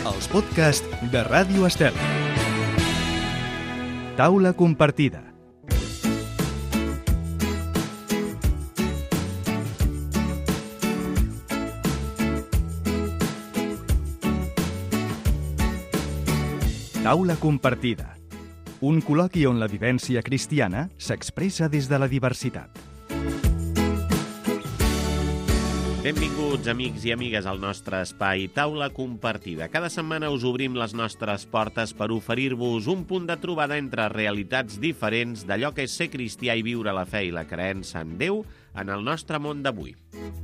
els podcasts de Ràdio Estel. Taula compartida. Taula compartida. Un col·loqui on la vivència cristiana s'expressa des de la diversitat. Benvinguts, amics i amigues, al nostre espai Taula Compartida. Cada setmana us obrim les nostres portes per oferir-vos un punt de trobada entre realitats diferents d'allò que és ser cristià i viure la fe i la creença en Déu en el nostre món d'avui.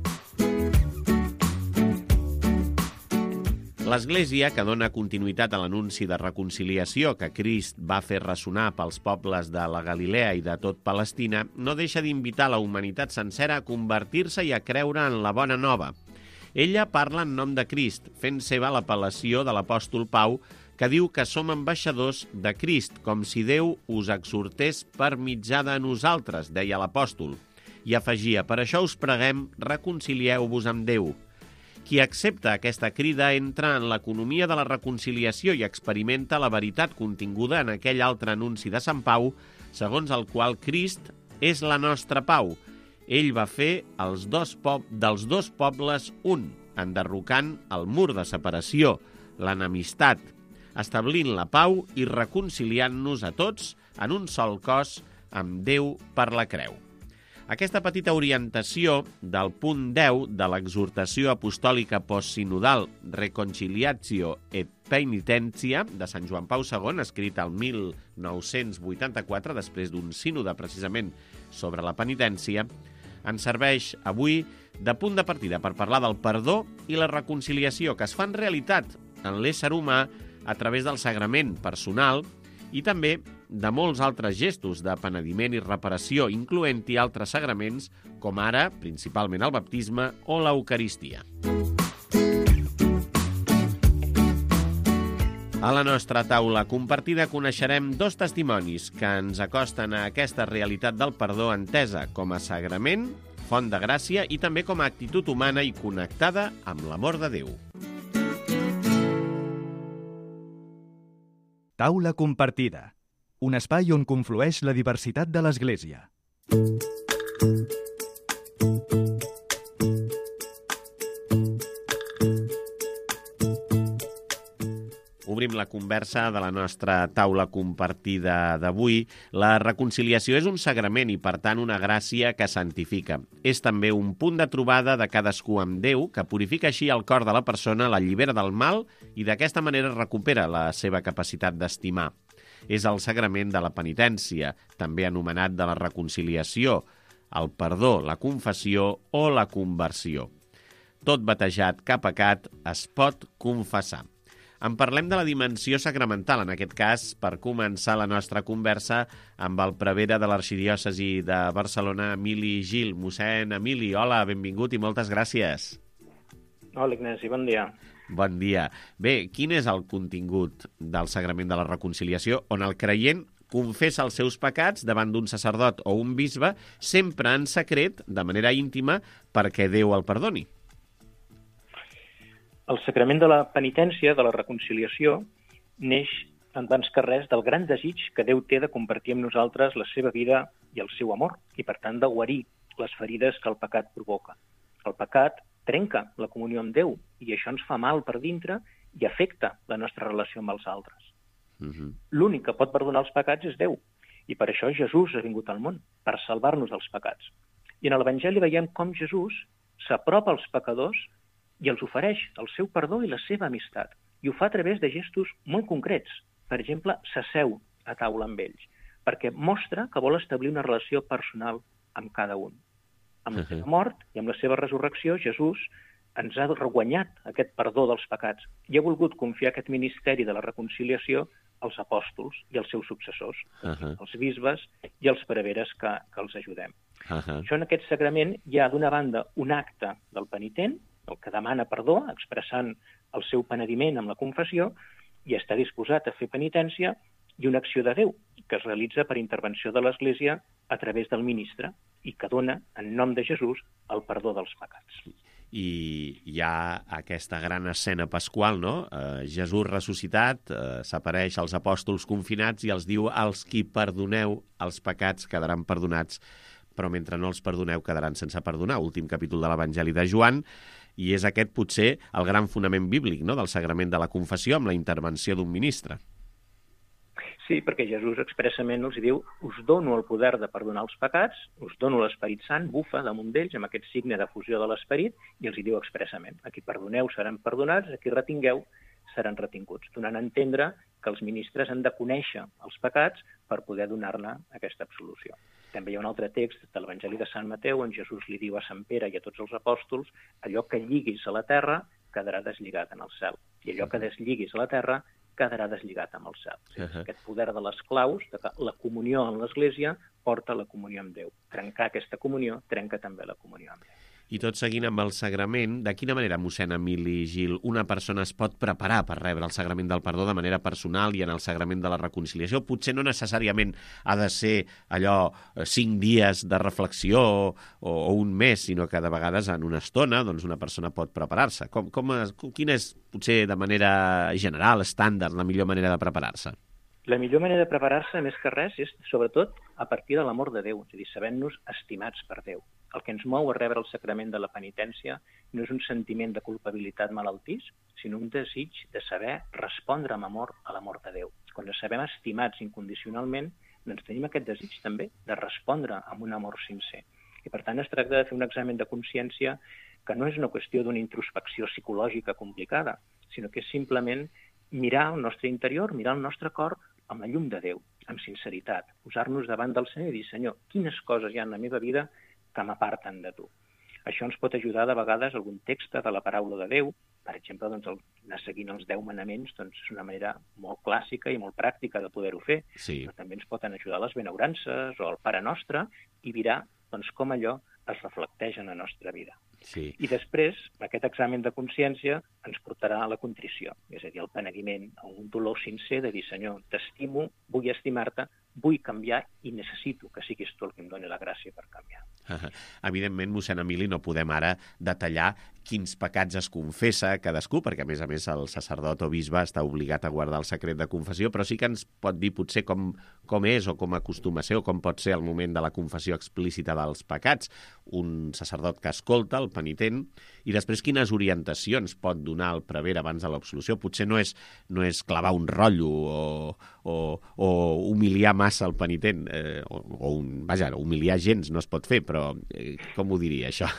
L'Església, que dona continuïtat a l'anunci de reconciliació que Crist va fer ressonar pels pobles de la Galilea i de tot Palestina, no deixa d'invitar la humanitat sencera a convertir-se i a creure en la bona nova. Ella parla en nom de Crist, fent seva l'apel·lació de l'apòstol Pau, que diu que som ambaixadors de Crist, com si Déu us exhortés per mitjà de nosaltres, deia l'apòstol. I afegia, per això us preguem, reconcilieu-vos amb Déu. Qui accepta aquesta crida entra en l'economia de la reconciliació i experimenta la veritat continguda en aquell altre anunci de Sant Pau, segons el qual Crist és la nostra pau. Ell va fer dels dos pobles un, enderrocant el mur de separació, l'enemistat, establint la pau i reconciliant-nos a tots en un sol cos amb Déu per la creu. Aquesta petita orientació del punt 10 de l'exhortació apostòlica postsinodal Reconciliatio et Penitentia de Sant Joan Pau II, escrit al 1984, després d'un sínode precisament sobre la penitència, ens serveix avui de punt de partida per parlar del perdó i la reconciliació que es fan realitat en l'ésser humà a través del sagrament personal i també de molts altres gestos de penediment i reparació, incloent-hi altres sagraments, com ara, principalment el baptisme o l'Eucaristia. A la nostra taula compartida coneixerem dos testimonis que ens acosten a aquesta realitat del perdó entesa com a sagrament, font de gràcia i també com a actitud humana i connectada amb l'amor de Déu. Taula compartida. Un espai on conflueix la diversitat de l'Església. Obrim la conversa de la nostra taula compartida d'avui. La reconciliació és un sagrament i, per tant, una gràcia que santifica. És també un punt de trobada de cadascú amb Déu, que purifica així el cor de la persona, l'allibera del mal i d'aquesta manera recupera la seva capacitat d'estimar. És el sagrament de la penitència, també anomenat de la reconciliació, el perdó, la confessió o la conversió. Tot batejat que pecat es pot confessar. En parlem de la dimensió sacramental, en aquest cas, per començar la nostra conversa amb el prevere de l'Arxidiòcesi de Barcelona, Emili Gil. Mossèn Emili, hola, benvingut i moltes gràcies. Hola, Ignasi, bon dia. Bon dia. Bé, quin és el contingut del sagrament de la reconciliació on el creient confessa els seus pecats davant d'un sacerdot o un bisbe, sempre en secret, de manera íntima, perquè Déu el perdoni? El sacrament de la penitència, de la reconciliació, neix abans que res del gran desig que Déu té de compartir amb nosaltres la seva vida i el seu amor, i per tant de guarir les ferides que el pecat provoca. El pecat trenca la comunió amb Déu i això ens fa mal per dintre i afecta la nostra relació amb els altres. L'únic que pot perdonar els pecats és Déu i per això Jesús ha vingut al món, per salvar-nos dels pecats. I en l'Evangeli veiem com Jesús s'apropa als pecadors i els ofereix el seu perdó i la seva amistat. I ho fa a través de gestos molt concrets. Per exemple, s'asseu a taula amb ells, perquè mostra que vol establir una relació personal amb cada un. Amb la seva mort i amb la seva resurrecció, Jesús ens ha reguanyat aquest perdó dels pecats i ha volgut confiar aquest ministeri de la reconciliació als apòstols i als seus successors, els bisbes i els preveres que els ajudem. Això en aquest sagrament hi ha, d'una banda, un acte del penitent, el que demana perdó, expressant el seu penediment amb la confessió, i està disposat a fer penitència, i una acció de Déu, que es realitza per intervenció de l'Església a través del ministre i que dona, en nom de Jesús, el perdó dels pecats. i hi ha aquesta gran escena pasqual, no? Jesús ressuscitat s'apareix als apòstols confinats i els diu: els qui perdoneu els pecats quedaran perdonats, però mentre no els perdoneu quedaran sense perdonar. Últim capítol de l'Evangeli de Joan, i és aquest potser el gran fonament bíblic, no?, del sagrament de la confessió amb la intervenció d'un ministre. Sí, perquè Jesús expressament els diu: us dono el poder de perdonar els pecats, us dono l'Esperit Sant, bufa damunt d'ells amb aquest signe de fusió de l'Esperit, i els hi diu expressament: a qui perdoneu seran perdonats, a qui retingueu seran retinguts, donant a entendre que els ministres han de conèixer els pecats per poder donar-ne aquesta absolució. També hi ha un altre text de l'Evangeli de Sant Mateu on Jesús li diu a Sant Pere i a tots els apòstols: allò que lliguis a la terra quedarà deslligat en el cel, i allò que deslligis a la terra quedarà deslligat amb el cel. Aquest poder de les claus, de que la comunió en l'Església porta la comunió amb Déu. Trencar aquesta comunió trenca també la comunió amb Déu. I tot seguint amb el sagrament, de quina manera, mossèn Emili Gil, una persona es pot preparar per rebre el sagrament del perdó de manera personal i en el sagrament de la reconciliació? Potser no necessàriament ha de ser allò 5 dies de reflexió o un mes, sinó que de vegades en una estona doncs una persona pot preparar-se. Quina és, potser de manera general, estàndard, la millor manera de preparar-se? La millor manera de preparar-se, més que res, és sobretot a partir de l'amor de Déu, és a dir, sabent-nos estimats per Déu. El que ens mou a rebre el sacrament de la penitència no és un sentiment de culpabilitat malaltís, sinó un desig de saber respondre amb amor a l'amor de Déu. Quan ens sabem estimats incondicionalment, doncs tenim aquest desig també de respondre amb un amor sincer. I per tant es tracta de fer un examen de consciència que no és una qüestió d'una introspecció psicològica complicada, sinó que és simplement mirar el nostre interior, mirar el nostre cor amb la llum de Déu, amb sinceritat, posar-nos davant del Senyor i dir: Senyor, quines coses hi ha en la meva vida que m'aparten de tu? Això ens pot ajudar de vegades algun text de la paraula de Déu. Per exemple, doncs, anar seguint els 10 manaments doncs, és una manera molt clàssica i molt pràctica de poder-ho fer. Sí. Però també ens poden ajudar les benaurances o el Pare Nostre i mirar doncs, com allò es reflecteix en la nostra vida. Sí. I després, aquest examen de consciència ens portarà a la contrició, és a dir, al penediment, a un dolor sincer de dir: Senyor, t'estimo, vull estimar-te, vull canviar i necessito que siguis tu el que em doni la gràcia per canviar. Evidentment, mossèn Emili, no podem ara detallar quins pecats es confessa cadascú, perquè a més el sacerdot o bisbe està obligat a guardar el secret de confessió, però sí que ens pot dir potser com és o com acostuma a ser o com pot ser el moment de la confessió explícita dels pecats. Un sacerdot que escolta, el penitent, i després quines orientacions pot donar el prevere abans de l'absolució. Potser no és clavar un rotllo o humiliar massa el penitent, vaja, humiliar gens no es pot fer, però com ho diria, això?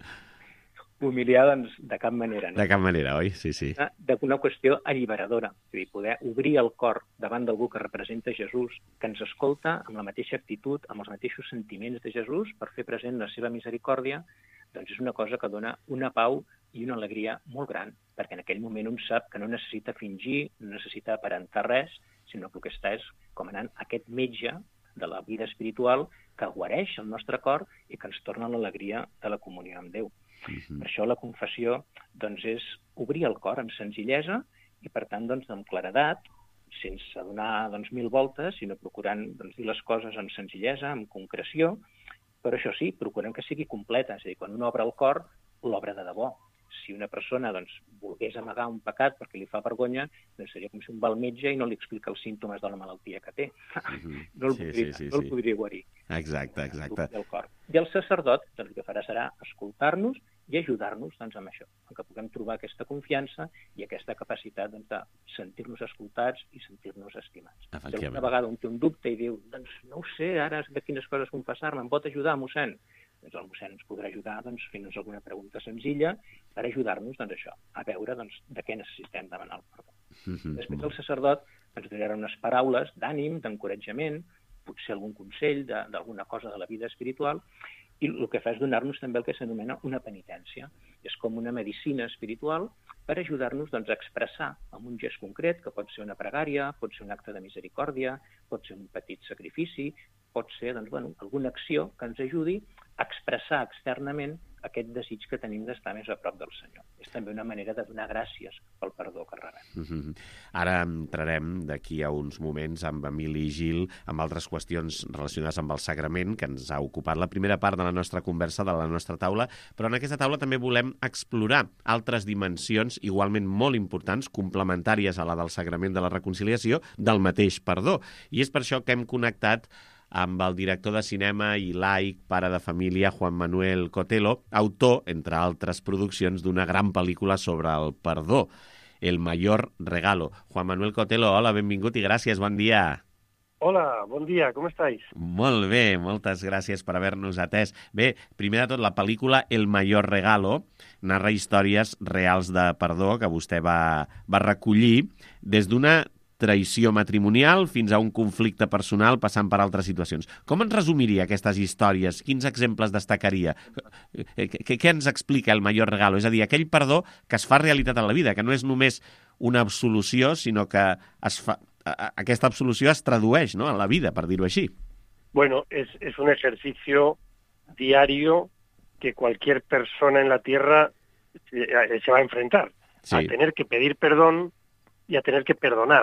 Humiliar, doncs, de cap manera. No? De cap manera, oi? Sí, sí. D'una qüestió alliberadora, és a dir, poder obrir el cor davant d'algú que representa Jesús, que ens escolta amb la mateixa actitud, amb els mateixos sentiments de Jesús, per fer present la seva misericòrdia, doncs és una cosa que dona una pau i una alegria molt gran, perquè en aquell moment un sap que no necessita fingir, no necessita aparentar res, sinó que el que està és com anant aquest metge de la vida espiritual que guareix el nostre cor i que ens torna l'alegria de la comunió amb Déu. Per això la confessió doncs, és obrir el cor amb senzillesa i, per tant, doncs, amb claredat, sense donar 1000 voltes, sinó procurant dir les coses amb senzillesa, amb concreció, però això sí, procurant que sigui completa. És a dir, quan un obre el cor, l'obre de debò. Si una persona volgués amagar un pecat perquè li fa vergonya, doncs seria com si un va al metge i no li explica els símptomes de la malaltia que té. No el podria guarir. Exacte. I el sacerdot el que farà serà escoltar-nos i ajudar-nos amb això, que puguem trobar aquesta confiança i aquesta capacitat de sentir-nos escoltats i sentir-nos estimats. Si alguna vegada un té un dubte i diu: no ho sé, ara de quines coses confessar-me, em pot ajudar, mossèn? Doncs el mossèn ens podrà ajudar fent-nos alguna pregunta senzilla per ajudar-nos això, a veure de què necessitem demanar el perdó. Després el sacerdot ens donarà unes paraules d'ànim, d'encoratjament, potser algun consell d'alguna cosa de la vida espiritual, i el que fa és donar-nos també el que s'anomena una penitència. És com una medicina espiritual per ajudar-nos a expressar amb un gest concret, que pot ser una pregària, pot ser un acte de misericòrdia, pot ser un petit sacrifici, pot ser alguna acció que ens ajudi a expressar externament aquest desig que tenim d'estar més a prop del Senyor. És també una manera de donar gràcies pel perdó que rebem. Ara entrarem d'aquí a uns moments amb Emili i Gil amb altres qüestions relacionades amb el sagrament que ens ha ocupat la primera part de la nostra conversa, de la nostra taula, però en aquesta taula també volem explorar altres dimensions igualment molt importants, complementàries a la del sagrament de la reconciliació, del mateix perdó. I és per això que hem connectat amb el director de cinema i laic, pare de família, Juan Manuel Cotelo, autor, entre altres produccions, d'una gran pel·lícula sobre el perdó, El mayor regalo. Juan Manuel Cotelo, hola, benvingut i gràcies, bon dia. Hola, bon dia, com estáis? Molt bé, moltes gràcies per haver-nos atès. Bé, primer de tot, la pel·lícula El mayor regalo narra històries reals de perdó que vostè va recollir des d'una traïció matrimonial fins a un conflicte personal passant per altres situacions. Com ens resumiria aquestes històries? Quins exemples destacaria? Què ens explica el mayor regalo? És a dir, aquell perdó que es fa realitat en la vida, que no és només una absolució, sinó que aquesta absolució es tradueix, ¿no?, en la vida, per dir-ho així. Bueno, es un ejercicio diario que cualquier persona en la Tierra se va a enfrentar. Sí. A tener que pedir perdón y a tener que perdonar.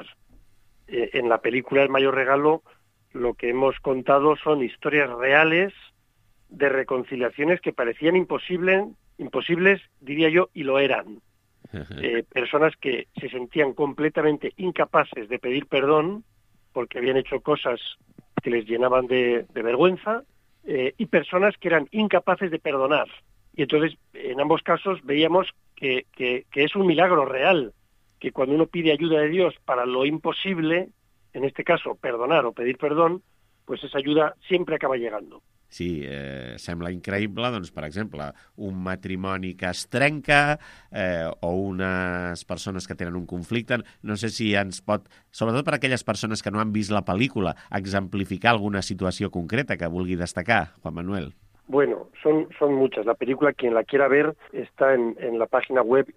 En la película El mayor regalo lo que hemos contado son historias reales de reconciliaciones que parecían imposibles, diría yo, y lo eran. Personas que se sentían completamente incapaces de pedir perdón porque habían hecho cosas que les llenaban de vergüenza, y personas que eran incapaces de perdonar. Y entonces, en ambos casos, veíamos que es un milagro real, que cuando uno pide ayuda de Dios para lo imposible, en este caso perdonar o pedir perdón, pues esa ayuda siempre acaba llegando. Sí, sembla increïble, doncs, per exemple, un matrimoni que es trenca o unes persones que tenen un conflicte. No sé si ens pot, sobretot per aquelles persones que no han vist la pel·lícula, exemplificar alguna situació concreta que vulgui destacar, Juan Manuel. Bueno, son muchas. La película, quien la quiera ver, está en la página web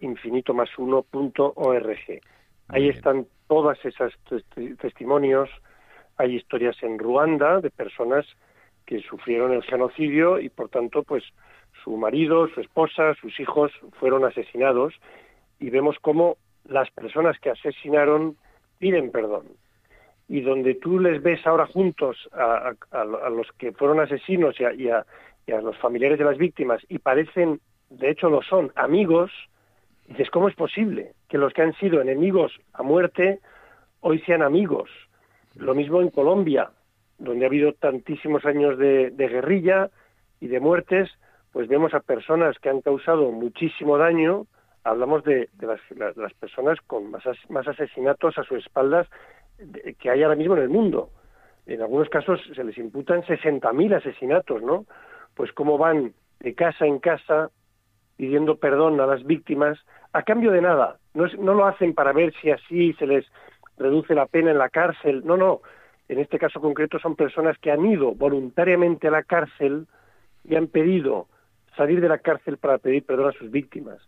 infinitomas1.org. Ahí están todas esas testimonios. Hay historias en Ruanda de personas que sufrieron el genocidio y, por tanto, pues su marido, su esposa, sus hijos fueron asesinados, y vemos cómo las personas que asesinaron piden perdón. Y donde tú les ves ahora juntos a los que fueron asesinos y a los familiares de las víctimas, y parecen, de hecho lo son, amigos, dices, ¿cómo es posible que los que han sido enemigos a muerte hoy sean amigos? Lo mismo en Colombia, donde ha habido tantísimos años de guerrilla y de muertes, pues vemos a personas que han causado muchísimo daño. Hablamos de las personas con más asesinatos a sus espaldas que hay ahora mismo en el mundo. En algunos casos se les imputan 60.000 asesinatos, ¿no? Pues cómo van de casa en casa pidiendo perdón a las víctimas a cambio de nada. No lo hacen para ver si así se les reduce la pena en la cárcel. No. En este caso concreto son personas que han ido voluntariamente a la cárcel y han pedido salir de la cárcel para pedir perdón a sus víctimas.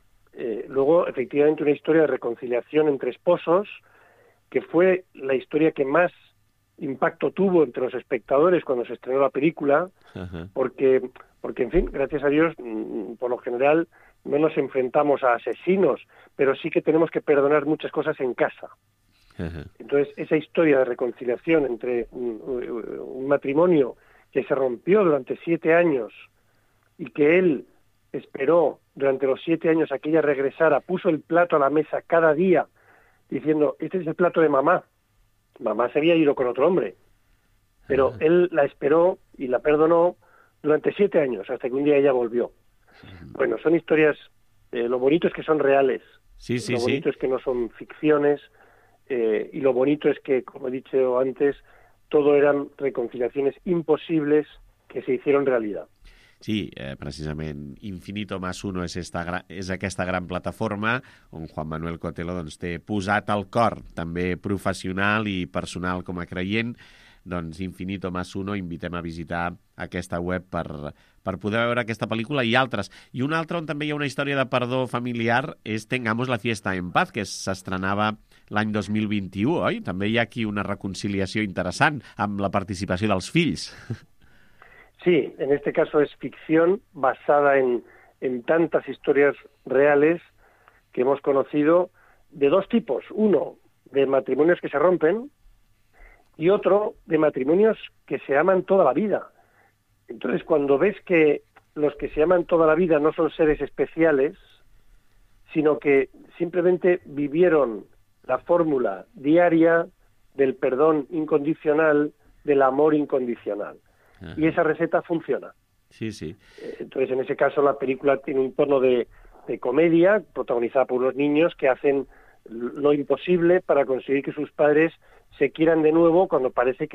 Luego, efectivamente, una historia de reconciliación entre esposos, que fue la historia que más impacto tuvo entre los espectadores cuando se estrenó la película, porque, en fin, gracias a Dios, por lo general, no nos enfrentamos a asesinos, pero sí que tenemos que perdonar muchas cosas en casa. Entonces, esa historia de reconciliación entre un matrimonio que se rompió durante 7 años y que él esperó durante los 7 años a que ella regresara, puso el plato a la mesa cada día, diciendo, este es el plato de mamá. Mamá se había ido con otro hombre, pero él la esperó y la perdonó durante 7 años, hasta que un día ella volvió. Bueno, son historias, lo bonito es que son reales, lo bonito es que no son ficciones, y lo bonito es que, como he dicho antes, todo eran reconciliaciones imposibles que se hicieron realidad. Sí, precisament Infinito Más Uno és aquesta gran plataforma on Juan Manuel Cotelo doncs, té posat el cor, també professional i personal com a creient. Doncs Infinito Más Uno, invitem a visitar aquesta web per poder veure aquesta pel·lícula i altres. I una altra on també hi ha una història de perdó familiar és Tengamos la fiesta en paz, que s'estrenava l'any 2021, oi? També hi ha aquí una reconciliació interessant amb la participació dels fills. Sí, en este caso es ficción basada en tantas historias reales que hemos conocido de dos tipos. Uno, de matrimonios que se rompen, y otro, de matrimonios que se aman toda la vida. Entonces, cuando ves que los que se aman toda la vida no son seres especiales, sino que simplemente vivieron la fórmula diaria del perdón incondicional, del amor incondicional. Ajá. Y esa receta funciona. Sí, sí. Entonces, en ese caso, la película tiene un tono de comedia, protagonizada por unos niños que hacen lo imposible para conseguir que sus padres se quieran de nuevo cuando parece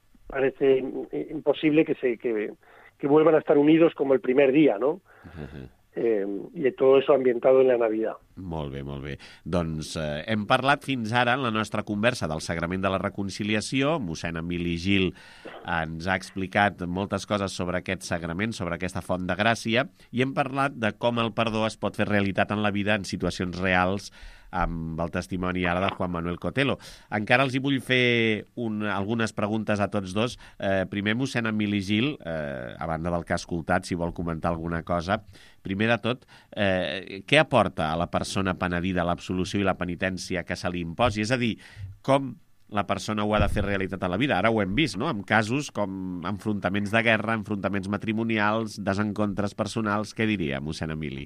imposible que vuelvan a estar unidos como el primer día, ¿no? Uh-huh. I tot això ambientado en la Navidad. Molt bé, molt bé. Doncs hem parlat fins ara en la nostra conversa del Sagrament de la Reconciliació. Mossèn Emili Gil ens ha explicat moltes coses sobre aquest sagrament, sobre aquesta font de gràcia, i hem parlat de com el perdó es pot fer realitat en la vida en situacions reals, amb el testimoni ara de Juan Manuel Cotelo. Encara els hi vull fer algunes preguntes a tots dos. Primer, mossèn Emili Gil, a banda del que ha escoltat, si vol comentar alguna cosa. Primer de tot, què aporta a la persona penedida l'absolució i la penitència que se li imposi? És a dir, com la persona ho ha de fer realitat a la vida? Ara ho hem vist, no?, amb casos com enfrontaments de guerra, enfrontaments matrimonials, desencontres personals. Què diria, mossèn Emili?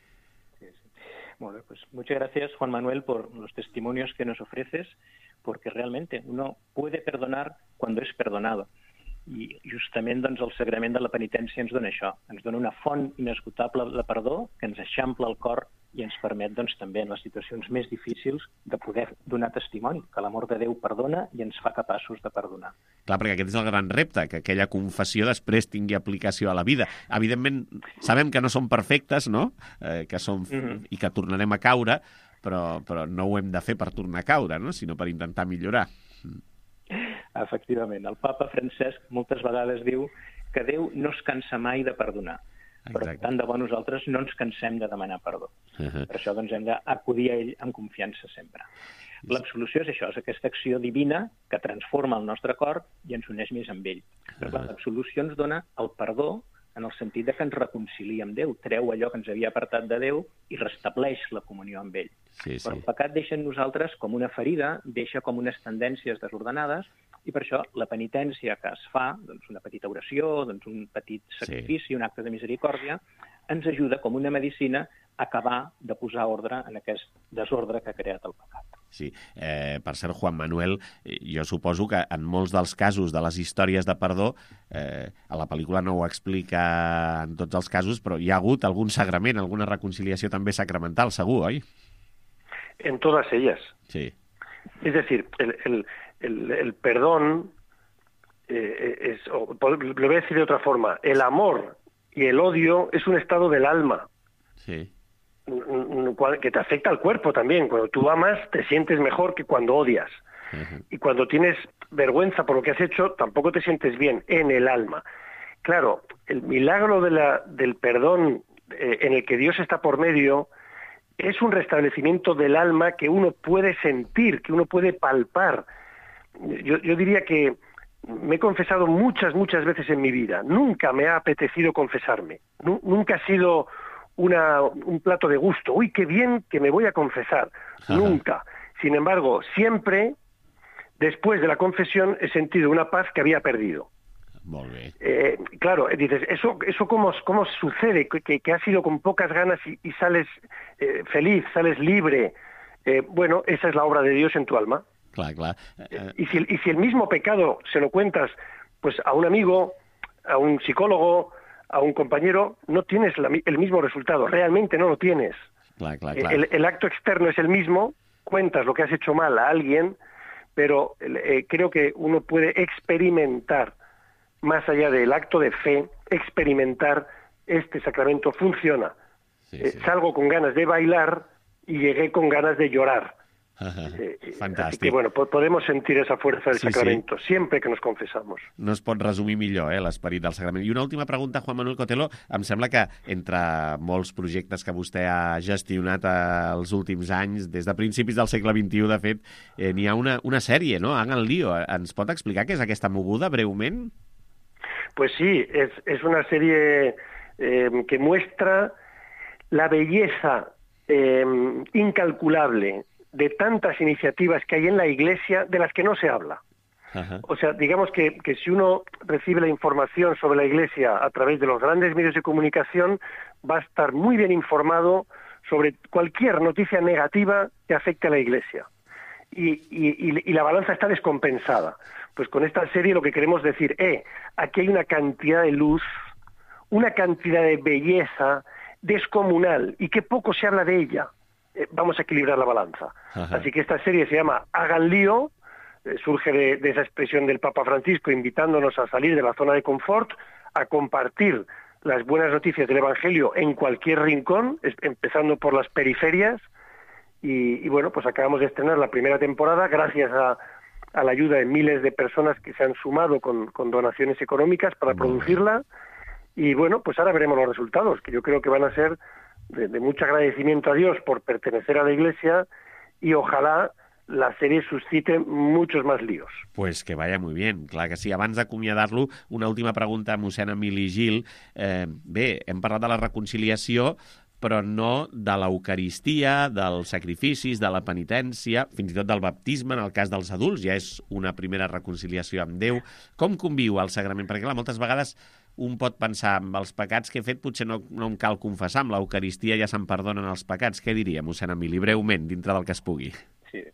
Bueno, pues muchas gracias, Juan Manuel, por los testimonios que nos ofreces, porque realmente uno puede perdonar cuando es perdonado. I justament doncs, el sagrament de la penitència ens dona això, ens dona una font inesgotable de perdó que ens eixampla el cor i ens permet doncs, també en les situacions més difícils de poder donar testimoni, que l'amor de Déu perdona i ens fa capaços de perdonar. Clar, perquè aquest és el gran repte, que aquella confessió després tingui aplicació a la vida. Evidentment, sabem que no som perfectes, no?, que som i que tornarem a caure, però no ho hem de fer per tornar a caure, no?, sinó per intentar millorar. Efectivament. El papa Francesc moltes vegades diu que Déu no es cansa mai de perdonar. Però tant de bo nosaltres no ens cansem de demanar perdó. Per això doncs, hem d'acudir a ell amb confiança sempre. L'absolució és això, és aquesta acció divina que transforma el nostre cor i ens uneix més amb ell. Però l'absolució ens dona el perdó en el sentit de que ens reconcilia amb Déu, treu allò que ens havia apartat de Déu i restableix la comunió amb ell. Sí. Però el pecat deixa en nosaltres com una ferida, deixa com unes tendències desordenades, i per això la penitència que es fa, doncs una petita oració, doncs un petit sacrifici, un acte de misericòrdia, ens ajuda com una medicina a acabar de posar ordre en aquest desordre que ha creat el pecat. Sí, per cert, Juan Manuel, jo suposo que en molts dels casos de les històries de perdó, a la pel·lícula no ho explica en tots els casos, però hi ha hagut algun sagrament, alguna reconciliació també sacramental, segur, oi? En todas ellas. Sí. Es decir, el perdón, lo voy a decir de otra forma, el amor y el odio es un estado del alma. Sí. Que te afecta al cuerpo también. Cuando tú amas, te sientes mejor que cuando odias. Y cuando tienes vergüenza por lo que has hecho, tampoco te sientes bien en el alma. Claro, el milagro del perdón en el que Dios está por medio es un restablecimiento del alma que uno puede sentir, que uno puede palpar. Yo diría que me he confesado muchas veces en mi vida. Nunca me ha apetecido confesarme. Nunca ha sido un plato de gusto. Uy, qué bien que me voy a confesar. Ajá. Nunca. Sin embargo, siempre, después de la confesión, he sentido una paz que había perdido. Molt bé. Claro, dices, ¿eso cómo sucede? Que has ido con pocas ganas y sales feliz, sales libre. Bueno, esa es la obra de Dios en tu alma. Clar. Y si el mismo pecado se lo cuentas pues a un amigo, a un psicólogo, a un compañero, no tienes el mismo resultado, realmente no lo tienes. Clar. El acto externo es el mismo, cuentas lo que has hecho mal a alguien, pero creo que uno puede experimentar, más allá del acto de fe, experimentar este sacramento funciona. Sí. Salgo con ganas de bailar y llegué con ganas de llorar. Fantàstic. Así que, bueno, podemos sentir esa fuerza del sacramento siempre que nos confesamos. No es pot resumir millor, l'esperit del sacrament. I una última pregunta, Juan Manuel Cotelo. Em sembla que entre molts projectes que vostè ha gestionat els últims anys, des de principis del segle XXI, de fet, n'hi ha una sèrie, no? Hagan lío. Ens pot explicar què és aquesta moguda, breument? Pues sí, es una serie que muestra la belleza incalculable de tantas iniciativas que hay en la Iglesia de las que no se habla. Ajá. O sea, digamos que si uno recibe la información sobre la Iglesia a través de los grandes medios de comunicación, va a estar muy bien informado sobre cualquier noticia negativa que afecte a la Iglesia. Y la balanza está descompensada. Pues con esta serie lo que queremos decir, aquí hay una cantidad de luz, una cantidad de belleza descomunal, y que poco se habla de ella. Vamos a equilibrar la balanza. Ajá. Así que esta serie se llama Hagan lío, surge de esa expresión del Papa Francisco invitándonos a salir de la zona de confort, a compartir las buenas noticias del Evangelio en cualquier rincón, empezando por las periferias, y bueno, pues acabamos de estrenar la primera temporada gracias a la ayuda de miles de personas que se han sumado con donaciones económicas para producirla, y bueno, pues ahora veremos los resultados, que yo creo que van a ser de mucho agradecimiento a Dios por pertenecer a la Iglesia, y ojalá la serie suscite muchos más líos. Pues que vaya muy bien, clar que sí. Abans d'acomiadar-lo, una última pregunta a mossèn Emili Gil. Bé, hem parlat de la reconciliació, però no de l'Eucaristia, dels sacrificis, de la penitència, fins i tot del baptisme, en el cas dels adults, ja és una primera reconciliació amb Déu. Com conviu el sagrament? Perquè, clar, moltes vegades un pot pensar, amb els pecats que he fet potser no em cal confessar, amb l'Eucaristia ja se'n perdonen els pecats. Què diria, mossèn Emili, breument, dintre del que es pugui? Sí.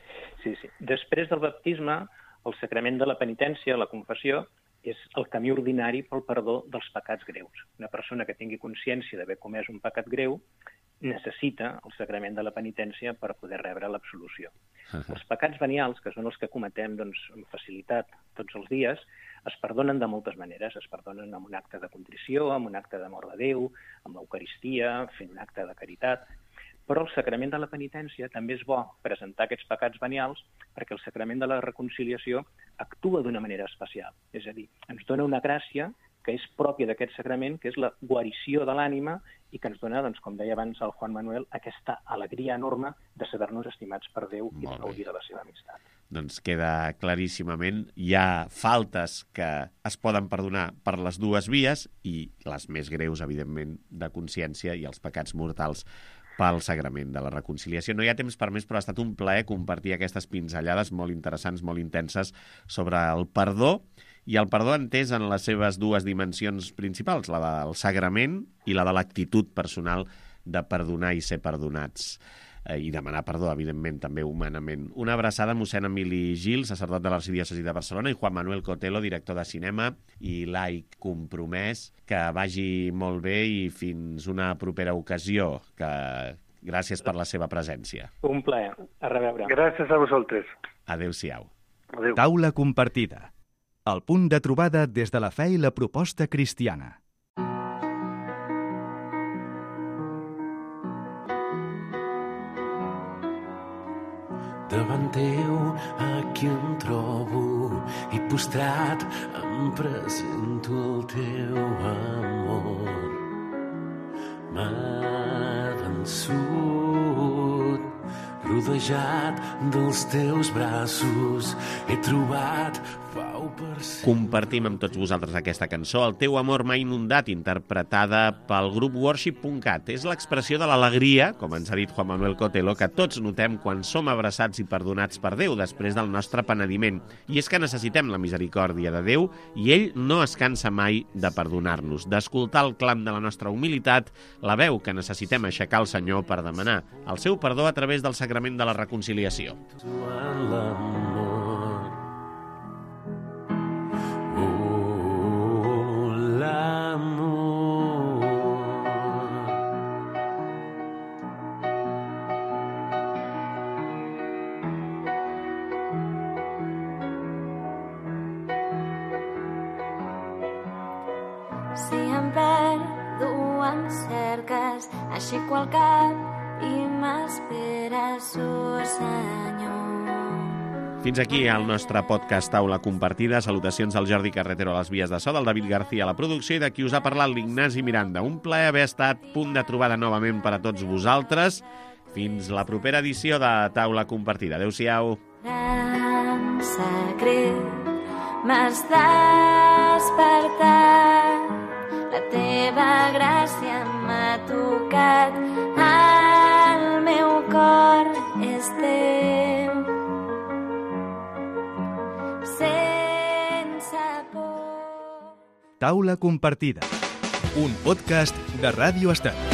Després del baptisme, el sacrament de la penitència, la confessió, és el camí ordinari pel perdó dels pecats greus. Una persona que tingui consciència d'haver comès un pecat greu necessita el sacrament de la penitència per poder rebre l'absolució. Els pecats venials, que són els que cometem amb facilitat tots els dies, es perdonen de moltes maneres. Es perdonen amb un acte de contrició, amb un acte d'amor de Déu, amb l'Eucaristia, fent un acte de caritat. Però el sacrament de la penitència també és bo presentar aquests pecats venials perquè el sacrament de la reconciliació actua d'una manera especial. És a dir, ens dona una gràcia que és pròpia d'aquest sacrament, que és la guarició de l'ànima i que ens dona, doncs, com deia abans el Juan Manuel, aquesta alegria enorme de saber-nos estimats per Déu i de gaudir de la seva amistat. Doncs queda claríssimament. Hi ha faltes que es poden perdonar per les dues vies i les més greus, evidentment, de consciència i els pecats mortals pel sagrament de la reconciliació. No hi ha temps per més, però ha estat un plaer compartir aquestes pinzellades molt interessants, molt intenses sobre el perdó, i el perdó entès en les seves dues dimensions principals, la del sagrament i la de l'actitud personal de perdonar i ser perdonats. I demanar perdó, evidentment, també humanament. Una abraçada a mossèn Emili Gil, sacerdot de l'Arxidiòcesi de Barcelona, i Juan Manuel Cotelo, director de cinema i laic compromès. Que vagi molt bé i fins una propera ocasió. Gràcies per la seva presència. Un plaer. A reveure. Gràcies a vosaltres. Adéu-siau. Adéu. Taula compartida. El punt de trobada des de la fe i la proposta cristiana. Davant teu aquí em trobo i postrat em presento el teu amor. M'ha vençut, rodejat dels teus braços, he trobat pau per sempre. Compartim amb tots vosaltres aquesta cançó, El teu amor m'ha inundat, interpretada pel grup Worship.cat. És l'expressió de l'alegria, com ens ha dit Juan Manuel Cotelo, que tots notem quan som abraçats i perdonats per Déu després del nostre penediment. I és que necessitem la misericòrdia de Déu i ell no es cansa mai de perdonar-nos, d'escoltar el clam de la nostra humilitat, la veu que necessitem aixecar al Senyor per demanar el seu perdó a través del sagrament de la reconciliació. En l'amor. L'amor. Si em perdo em cerques, aixeco el cap i m'esperes, Senyor. Fins aquí el nostre podcast Taula Compartida. Salutacions al Jordi Carretero a les vies de so, del David García a la producció i de qui us ha parlat l'Ignasi Miranda. Un plaer haver estat punt de trobada novament per a tots vosaltres. Fins la propera edició de Taula Compartida. Adéu-siau. Gran secret m'has descobert. despertat, la teva gràcia m'ha tocat, el meu cor és teu, sense por. Taula compartida, un podcast de Ràdio Estat.